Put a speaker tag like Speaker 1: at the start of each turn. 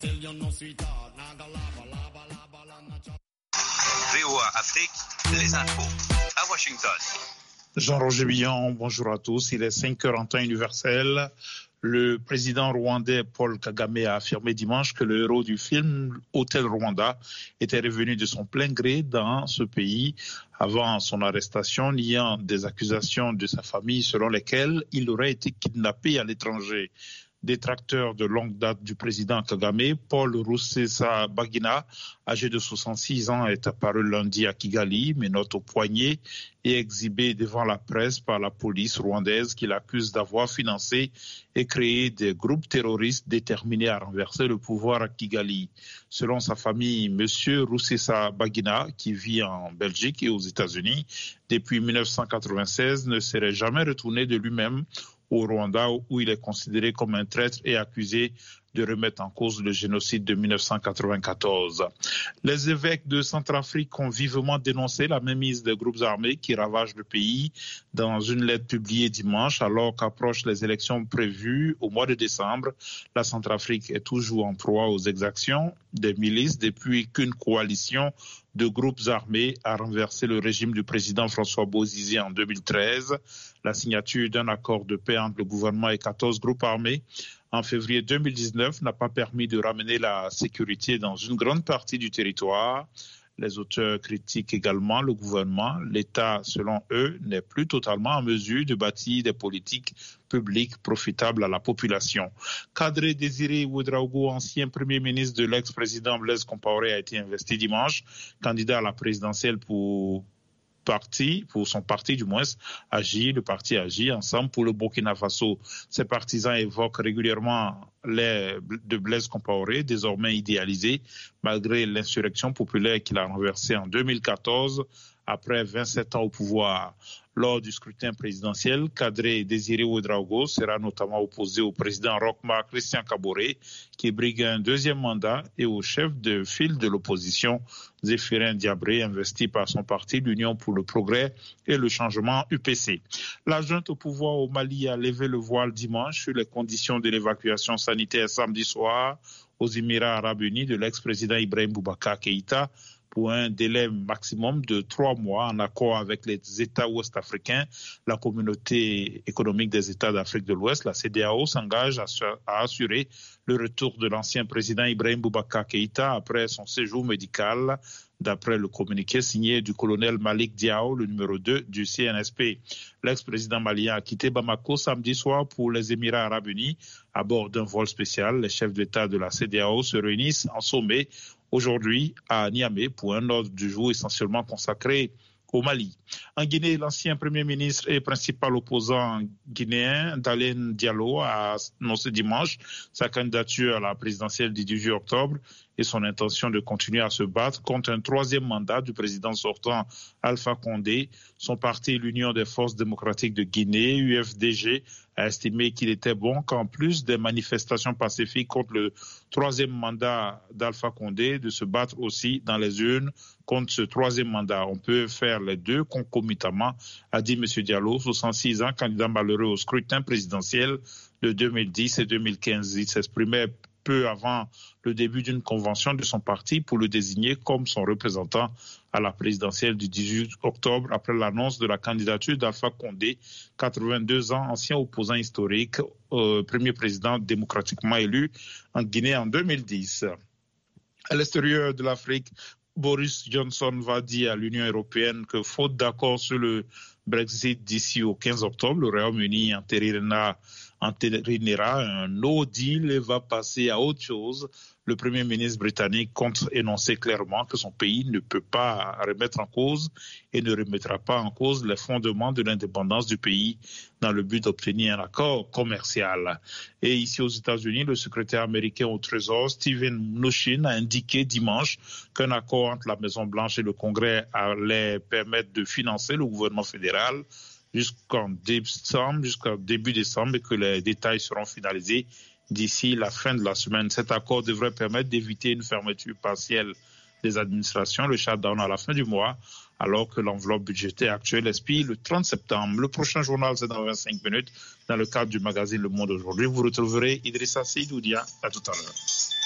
Speaker 1: VOA Afrique, les infos à Washington.
Speaker 2: Jean-Roger Billon, bonjour à tous. Il est 5h en temps universel. Le président rwandais Paul Kagame a affirmé dimanche que le héros du film Hôtel Rwanda était revenu de son plein gré dans ce pays avant son arrestation, niant des accusations de sa famille selon lesquelles il aurait été kidnappé à l'étranger. Détracteur de longue date du président Kagame, Paul Rusesabagina, âgé de 66 ans, est apparu lundi à Kigali, menottes au poignet et exhibé devant la presse par la police rwandaise qui l'accuse d'avoir financé et créé des groupes terroristes déterminés à renverser le pouvoir à Kigali. Selon sa famille, M. Rusesabagina, qui vit en Belgique et aux États-Unis depuis 1996, ne serait jamais retourné de lui-même au Rwanda où il est considéré comme un traître et accusé de remettre en cause le génocide de 1994. Les évêques de Centrafrique ont vivement dénoncé la mainmise des groupes armés qui ravagent le pays dans une lettre publiée dimanche alors qu'approchent les élections prévues au mois de décembre. La Centrafrique est toujours en proie aux exactions des milices depuis qu'une coalition de groupes armés a renversé le régime du président François Bozizé en 2013. La signature d'un accord de paix entre le gouvernement et 14 groupes armés en février 2019 n'a pas permis de ramener la sécurité dans une grande partie du territoire. Les auteurs critiquent également le gouvernement. L'État, selon eux, n'est plus totalement en mesure de bâtir des politiques publiques profitables à la population. Kadri Désiré Ouédraogo, ancien premier ministre de l'ex-président Blaise Compaoré, a été investi dimanche, candidat à la présidentielle pour son parti du moins, le parti Agir ensemble pour le Burkina Faso. Ses partisans évoquent régulièrement les de Blaise Compaoré, désormais idéalisé, malgré l'insurrection populaire qu'il a renversée en 2014, après 27 ans au pouvoir. Lors du scrutin présidentiel, Kadri Désiré Ouédraogo sera notamment opposé au président Roch-Marc Christian Kaboré, qui brigue un deuxième mandat, et au chef de file de l'opposition, Zéphirin Diabré, investi par son parti, l'Union pour le progrès et le changement UPC. La junte au pouvoir au Mali a levé le voile dimanche sur les conditions de l'évacuation sanitaire samedi soir aux Émirats arabes unis de l'ex-président Ibrahim Boubacar Keïta, pour un délai maximum de 3 mois en accord avec les États ouest-africains. La communauté économique des États d'Afrique de l'Ouest, la CEDEAO, s'engage à assurer le retour de l'ancien président Ibrahim Boubacar Keïta après son séjour médical, d'après le communiqué signé du colonel Malik Diao, le numéro 2 du CNSP. L'ex-président malien a quitté Bamako samedi soir pour les Émirats arabes unis à bord d'un vol spécial. Les chefs d'État de la CEDEAO se réunissent en sommet aujourd'hui à Niamey pour un ordre du jour essentiellement consacré au Mali. En Guinée, l'ancien Premier ministre et principal opposant guinéen, Dalen Diallo, a annoncé dimanche sa candidature à la présidentielle du 18 octobre et son intention de continuer à se battre contre un 3e mandat du président sortant Alpha Condé. Son parti, l'Union des forces démocratiques de Guinée, UFDG, a estimé qu'il était bon qu'en plus des manifestations pacifiques contre le 3e mandat d'Alpha Condé, de se battre aussi dans les urnes contre ce 3e mandat. On peut faire les deux concomitamment, a dit M. Diallo, 66 ans, candidat malheureux au scrutin présidentiel de 2010 et 2015. Il s'exprimait peu avant le début d'une convention de son parti pour le désigner comme son représentant à la présidentielle du 18 octobre après l'annonce de la candidature d'Alpha Condé, 82 ans, ancien opposant historique, premier président démocratiquement élu en Guinée en 2010. À l'extérieur de l'Afrique, Boris Johnson va dire à l'Union européenne que faute d'accord sur le Brexit d'ici au 15 octobre, le Royaume-Uni entérinera un no deal et va passer à autre chose. Le Premier ministre britannique compte énoncer clairement que son pays ne peut pas remettre en cause et ne remettra pas en cause les fondements de l'indépendance du pays dans le but d'obtenir un accord commercial. Et ici aux États-Unis, le secrétaire américain au Trésor, Steven Mnuchin, a indiqué dimanche qu'un accord entre la Maison-Blanche et le Congrès allait permettre de financer le gouvernement fédéral jusqu'en début décembre et que les détails seront finalisés d'ici la fin de la semaine. Cet accord devrait permettre d'éviter une fermeture partielle des administrations, le shutdown à la fin du mois, alors que l'enveloppe budgétaire actuelle expire le 30 septembre. Le prochain journal, c'est dans 25 minutes, dans le cadre du magazine Le Monde aujourd'hui. Vous retrouverez Idrissa Seydoudia. À tout à l'heure.